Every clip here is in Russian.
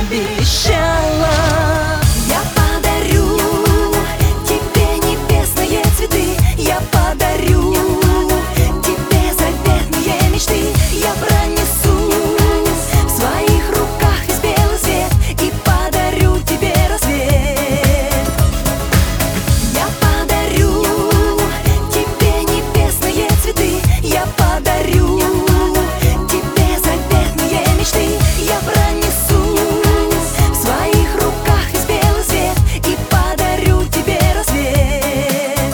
пообещала. Я подарю тебе небесные цветы, я подарю тебе заветные мечты. Я пронесу в своих руках весь белый свет и подарю тебе рассвет. Я подарю тебе небесные цветы, я подарю тебе заветные мечты. Я пронесу в своих руках весь белый свет и подарю тебе рассвет.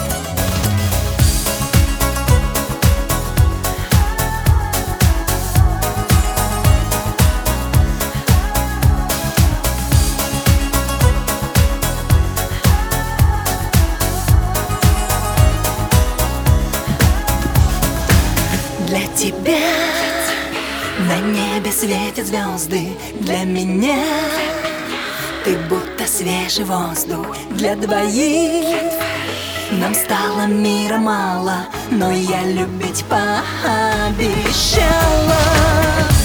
Для тебя на небе светят звезды, для меня ты будто свежий воздух. Для двоих нам стало мира мало, но я любить пообещала.